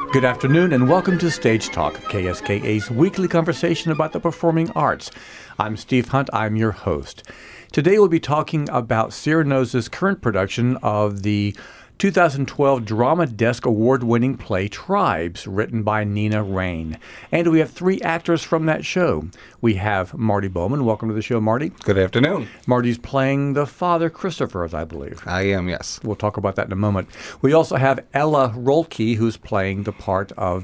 Good afternoon and welcome to Stage Talk, KSKA's weekly conversation about the performing arts. I'm Steve Hunt, I'm your host. Today we'll be talking about Cyrano's current production of the 2012 Drama Desk Award-winning play Tribes, written by Nina Raine. And we have three actors from that show. We have Marty Bowman. Welcome to the show, Marty. Good afternoon. Marty's playing the father, Christopher, as I believe. I am, yes. We'll talk about that in a moment. We also have Ella Rolke, who's playing the part of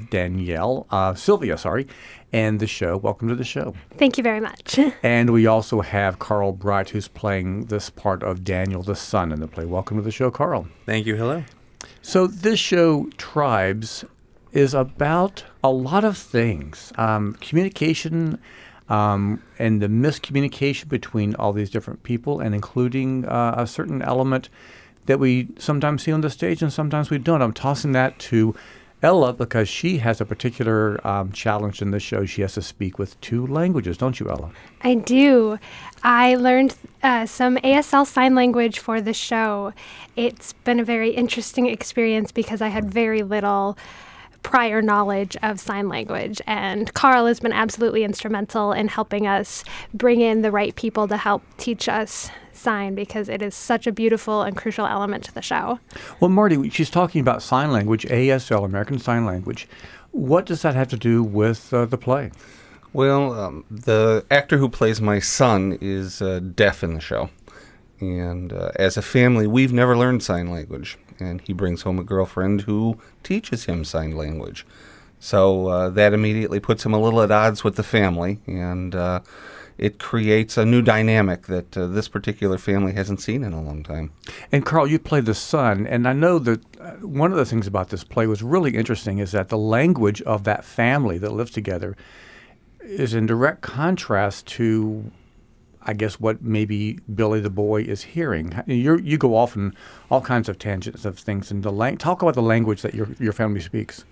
Sylvia, and the show. Welcome to the show. Thank you very much. And we also have Carl Bright, who's playing this part of Daniel, the son, in the play. Welcome to the show, Carl. Thank you. Hello. So this show, Tribes, is about a lot of things. Communication and the miscommunication between all these different people, and including a certain element that we sometimes see on the stage and sometimes we don't. I'm tossing that to Ella because she has a particular challenge in this show. She has to speak with two languages, don't you, Ella? I do. I learned some ASL sign language for the show. It's been a very interesting experience because I had very little prior knowledge of sign language, and Carl has been absolutely instrumental in helping us bring in the right people to help teach us sign, because it is such a beautiful and crucial element to the show. Well, Marty, she's talking about sign language, ASL, American Sign Language. What does that have to do with the play? Well, the actor who plays my son is deaf in the show. And as a family, we've never learned sign language. And he brings home a girlfriend who teaches him sign language. So that immediately puts him a little at odds with the family. And it creates a new dynamic that this particular family hasn't seen in a long time. And Carl, you played the son, and I know that one of the things about this play was really interesting is that the language of that family that lives together is in direct contrast to, I guess, what maybe Billy the boy is hearing. You go off on all kinds of tangents of things. And talk about the language that your family speaks.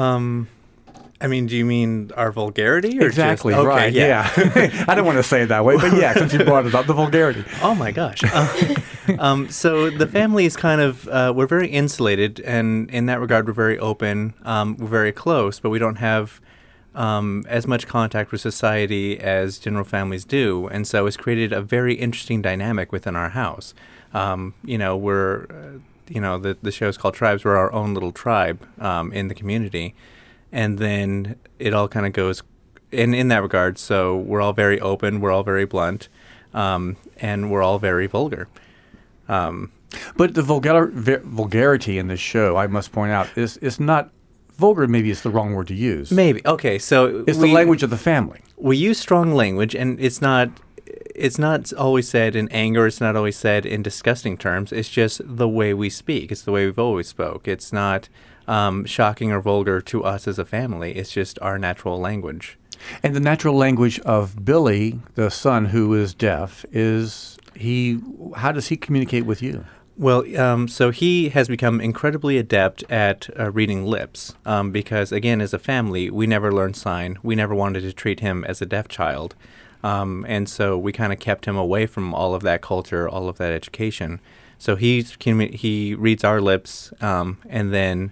Do you mean our vulgarity? Or exactly, just, right, yeah. I don't want to say it that way, but yeah, since you brought it up, the vulgarity. Oh, my gosh. So the family is kind of, we're very insulated, and in that regard, we're very open. We're very close, but we don't have as much contact with society as general families do, and so it's created a very interesting dynamic within our house. We're, the show's called Tribes. We're our own little tribe in the community. And then it all kind of goes in that regard. So we're all very open, we're all very blunt, and we're all very vulgar. But the vulgarity in the show, I must point out, is not vulgar. Maybe it's the wrong word to use. Maybe. Okay, so it's the language of the family. We use strong language, and it's not always said in anger. It's not always said in disgusting terms. It's just the way we speak. It's the way we've always spoke. It's not shocking or vulgar to us as a family. It's just our natural language. And the natural language of Billy, the son who is deaf, how does he communicate with you? Well, so he has become incredibly adept at reading lips because, again, as a family, we never learned sign. We never wanted to treat him as a deaf child. And so we kind of kept him away from all of that culture, all of that education. So he reads our lips, and then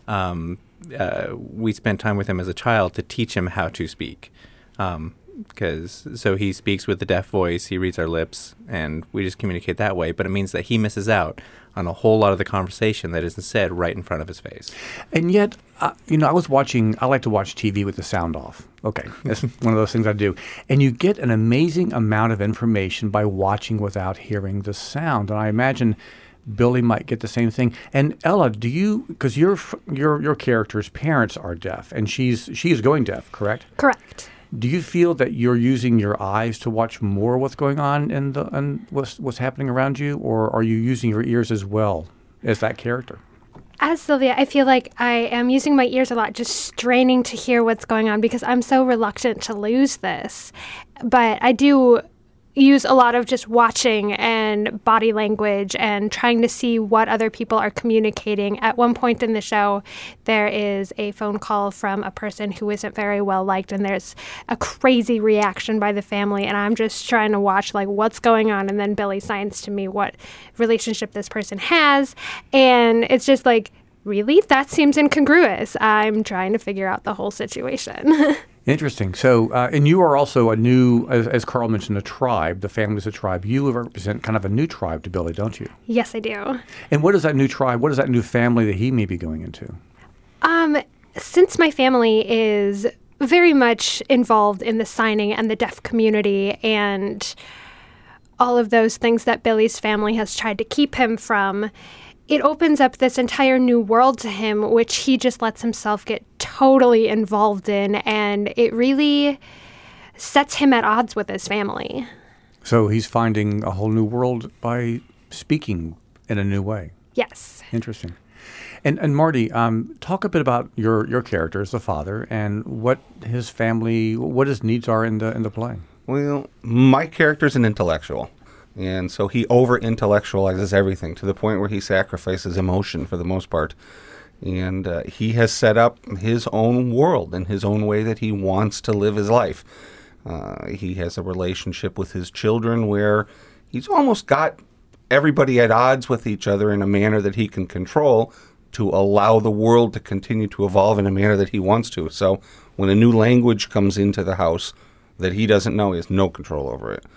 we spent time with him as a child to teach him how to speak. So he speaks with the deaf voice, he reads our lips, and we just communicate that way. But it means that he misses out on a whole lot of the conversation that isn't said right in front of his face. And yet, I like to watch TV with the sound off. Okay, that's one of those things I do. And you get an amazing amount of information by watching without hearing the sound. And I imagine Billy might get the same thing. And Ella, because your character's parents are deaf, and she is going deaf, correct? Correct. Do you feel that you're using your eyes to watch more what's going on and what's happening around you, or are you using your ears as well as that character? As Sylvia, I feel like I am using my ears a lot, just straining to hear what's going on because I'm so reluctant to lose this. But I do use a lot of just watching and body language and trying to see what other people are communicating. At one point in the show, there is a phone call from a person who isn't very well liked, and there's a crazy reaction by the family, and I'm just trying to watch like what's going on, and then Billy signs to me what relationship this person has, and it's just like really? That seems incongruous. I'm trying to figure out the whole situation. Interesting. So, and you are also a new, as Carl mentioned, a tribe. The family's a tribe. You represent kind of a new tribe to Billy, don't you? Yes, I do. And what is that new tribe? What is that new family that he may be going into? Since my family is very much involved in the signing and the deaf community and all of those things that Billy's family has tried to keep him from, it opens up this entire new world to him, which he just lets himself get totally involved in, and it really sets him at odds with his family. So he's finding a whole new world by speaking in a new way. Yes. Interesting. And Marty, talk a bit about your character as the father and what his family, what his needs are in the play. Well, my character's an intellectual. And so he over-intellectualizes everything to the point where he sacrifices emotion for the most part. And he has set up his own world in his own way that he wants to live his life. He has a relationship with his children where he's almost got everybody at odds with each other in a manner that he can control to allow the world to continue to evolve in a manner that he wants to. So when a new language comes into the house that he doesn't know, he has no control over it.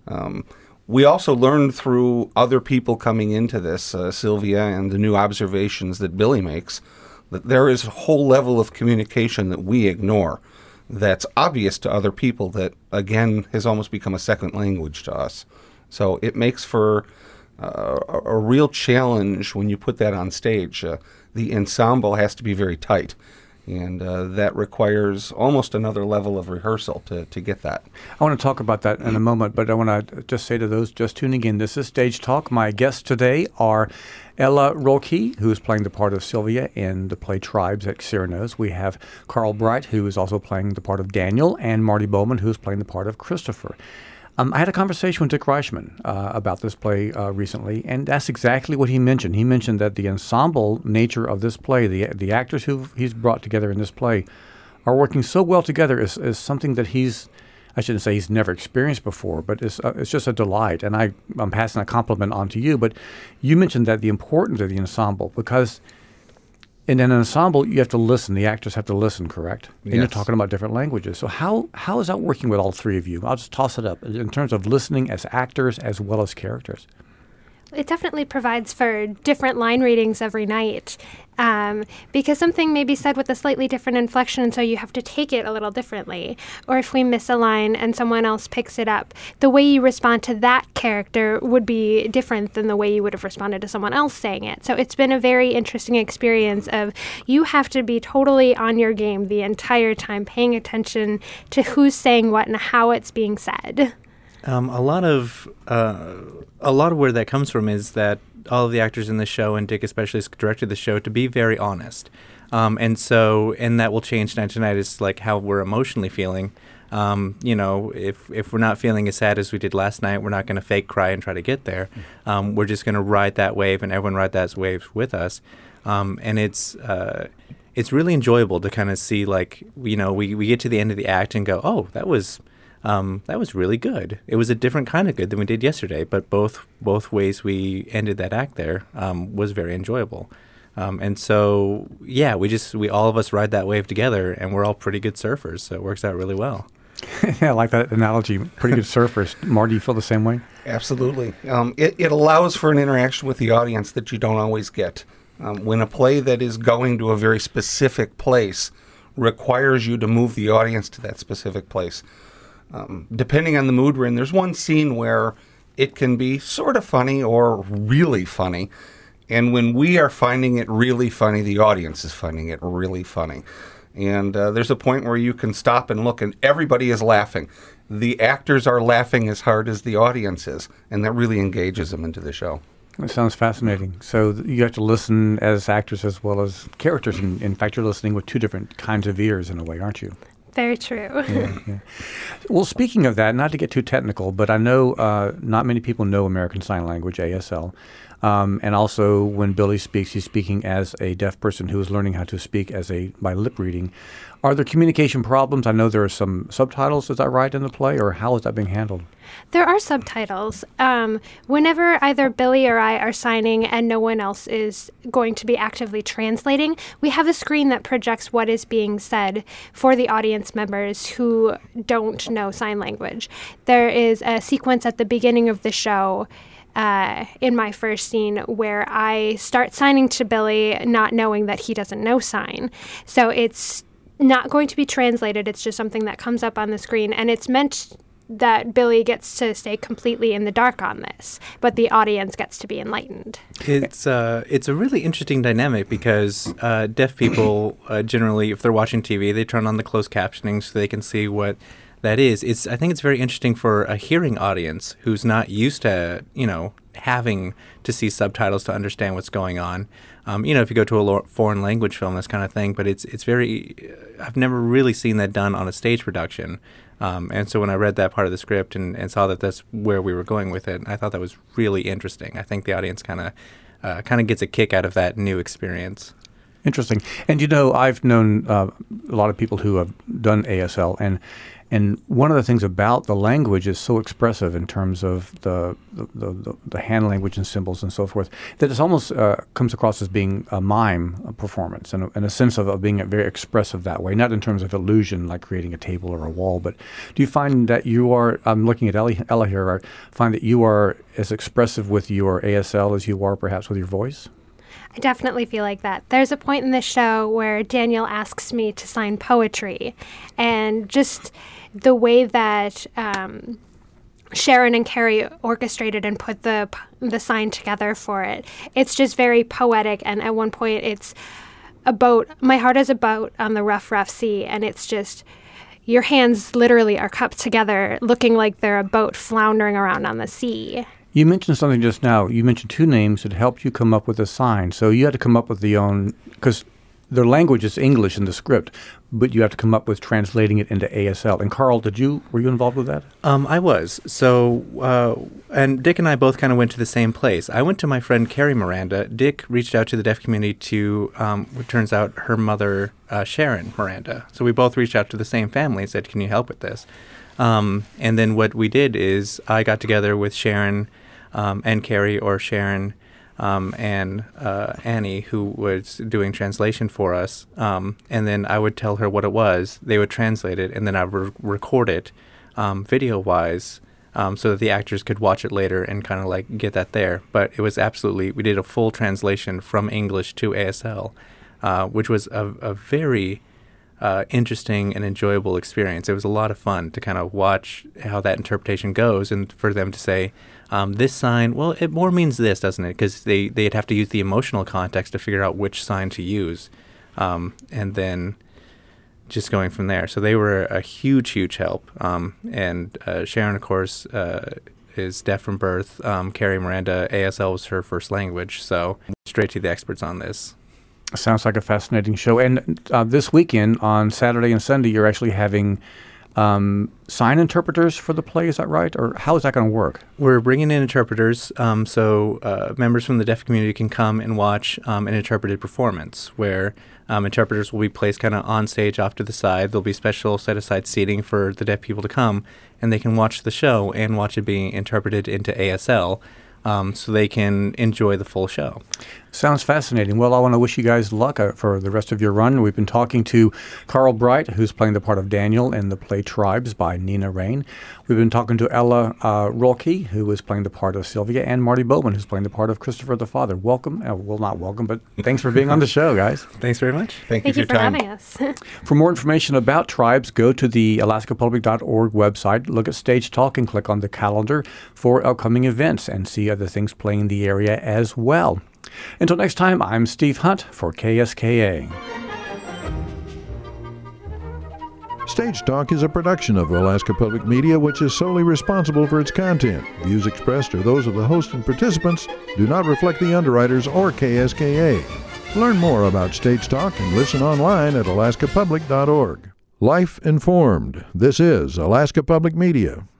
We also learned through other people coming into this, Sylvia and the new observations that Billy makes, that there is a whole level of communication that we ignore that's obvious to other people that, again, has almost become a second language to us. So it makes for a real challenge when you put that on stage. The ensemble has to be very tight. And that requires almost another level of rehearsal to get that. I want to talk about that in a moment, but I want to just say to those just tuning in, this is Stage Talk. My guests today are Ella Roelke, who is playing the part of Sylvia in the play Tribes at Cyrano's. We have Carl Bright, who is also playing the part of Daniel, and Marty Bowman, who is playing the part of Christopher. I had a conversation with Dick Reichman about this play recently, and that's exactly what he mentioned. He mentioned that the ensemble nature of this play, the actors who he's brought together in this play, are working so well together is something that I shouldn't say he's never experienced before, but it's just a delight. And I'm passing a compliment on to you, but you mentioned that the importance of the ensemble, because in an ensemble, you have to listen. The actors have to listen, correct? Yes. And you're talking about different languages. So how is that working with all three of you? I'll just toss it up in terms of listening as actors as well as characters. It definitely provides for different line readings every night, because something may be said with a slightly different inflection, so you have to take it a little differently. Or if we miss a line and someone else picks it up, the way you respond to that character would be different than the way you would have responded to someone else saying it. So it's been a very interesting experience of you have to be totally on your game the entire time, paying attention to who's saying what and how it's being said. A lot of where that comes from is that all of the actors in the show, and Dick especially has directed the show, to be very honest. And that will change night to night, is like how we're emotionally feeling. If we're not feeling as sad as we did last night, we're not going to fake cry and try to get there. We're just going to ride that wave, and everyone ride that wave with us. And it's really enjoyable to kind of see, we get to the end of the act and go, oh, that was really good. It was a different kind of good than we did yesterday, but both ways we ended that act there was very enjoyable. And so, yeah, we all of us ride that wave together, and we're all pretty good surfers, so it works out really well. I like that analogy. Pretty good surfers. Marty, do you feel the same way? Absolutely. It allows for an interaction with the audience that you don't always get. When a play that is going to a very specific place requires you to move the audience to that specific place. Depending on the mood we're in, there's one scene where it can be sort of funny or really funny. And when we are finding it really funny, the audience is finding it really funny. And there's a point where you can stop and look, and everybody is laughing. The actors are laughing as hard as the audience is, and that really engages them into the show. It sounds fascinating. So you have to listen as actors as well as characters. In fact, you're listening with two different kinds of ears in a way, aren't you? Very true. Yeah. Well, speaking of that, not to get too technical, but I know not many people know American Sign Language, ASL. And also, when Billy speaks, he's speaking as a deaf person who is learning how to speak by lip reading. Are there communication problems? I know there are some subtitles, is that right, in the play, or how is that being handled? There are subtitles. Whenever either Billy or I are signing and no one else is going to be actively translating, we have a screen that projects what is being said for the audience members who don't know sign language. There is a sequence at the beginning of the show in my first scene where I start signing to Billy not knowing that he doesn't know sign. So it's not going to be translated. It's just something that comes up on the screen, and it's meant that Billy gets to stay completely in the dark on this, but the audience gets to be enlightened. It's a really interesting dynamic because deaf people generally, if they're watching TV, they turn on the closed captioning so they can see what that is. I think it's very interesting for a hearing audience who's not used to, having to see subtitles to understand what's going on. If you go to a foreign language film, this kind of thing, but it's very, I've never really seen that done on a stage production. And so when I read that part of the script and saw that that's where we were going with it, I thought that was really interesting. I think the audience kind of gets a kick out of that new experience. Interesting. And I've known a lot of people who have done ASL, and one of the things about the language is so expressive in terms of the hand language and symbols and so forth that it almost comes across as being a mime performance and a sense of being very expressive that way, not in terms of illusion like creating a table or a wall. But do you find that you are, I'm looking at Ella here, find that you are as expressive with your ASL as you are perhaps with your voice? I definitely feel like that. There's a point in the show where Daniel asks me to sign poetry, and just the way that Sharon and Carrie orchestrated and put the sign together for it, it's just very poetic. And at one point, it's a boat. My heart is a boat on the rough, rough sea, and it's just your hands literally are cupped together, looking like they're a boat floundering around on the sea. You mentioned something just now. You mentioned two names that helped you come up with a sign. So you had to come up with the own, because their language is English in the script, but you have to come up with translating it into ASL. And Carl, were you involved with that? I was. So, and Dick and I both kind of went to the same place. I went to my friend Carrie Miranda. Dick reached out to the deaf community to, it turns out, her mother, Sharon Miranda. So we both reached out to the same family and said, can you help with this? And then what we did is I got together with Sharon and Carrie, or Sharon and Annie, who was doing translation for us. And then I would tell her what it was. They would translate it, and then I would record it video-wise so that the actors could watch it later and kind of like get that there. But it was we did a full translation from English to ASL, which was a very interesting and enjoyable experience. It was a lot of fun to kind of watch how that interpretation goes, and for them to say, this sign, well, it more means this, doesn't it? Because they'd have to use the emotional context to figure out which sign to use, and then just going from there. So they were a huge, huge help. And Sharon, of course, is deaf from birth. Carrie Miranda, ASL was her first language, so straight to the experts on this. Sounds like a fascinating show. And this weekend, on Saturday and Sunday, you're actually having sign interpreters for the play. Is that right? Or how is that going to work? We're bringing in interpreters, so members from the deaf community can come and watch an interpreted performance where interpreters will be placed kind of on stage off to the side. There'll be special set-aside seating for the deaf people to come, and they can watch the show and watch it being interpreted into ASL. So they can enjoy the full show. Sounds fascinating. Well, I want to wish you guys luck for the rest of your run. We've been talking to Carl Bright, who's playing the part of Daniel in the play Tribes by Nina Raine. We've been talking to Ella Rolke, who is playing the part of Sylvia, and Marty Bowman, who's playing the part of Christopher the Father. Welcome. Well, not welcome, but thanks for being on the show, guys. Thanks very much. Thank you for having us. For more information about Tribes, go to the alaskapublic.org website, look at Stage Talk, and click on the calendar for upcoming events and see other things playing in the area as well. Until next time, I'm Steve Hunt for KSKA. Stage Talk is a production of Alaska Public Media, which is solely responsible for its content. Views expressed are those of the host and participants, do not reflect the underwriters or KSKA. Learn more about Stage Talk and listen online at alaskapublic.org. Life informed. This is Alaska Public Media.